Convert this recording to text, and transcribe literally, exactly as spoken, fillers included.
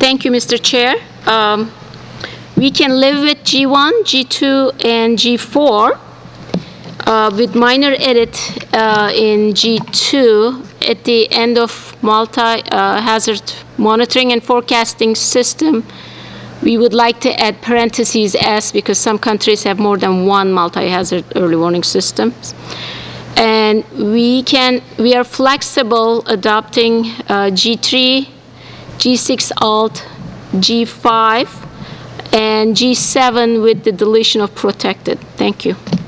thank you, Mister Chair. Um, we can live with G one, G two, and G four uh, with minor edit uh, in G two at the end of multi-hazard uh, monitoring and forecasting system. We would like to add parentheses S because some countries have more than one multi-hazard early warning system. And we can, we are flexible adopting uh, G three, G six alt, G five, and G seven with the deletion of protected. Thank you.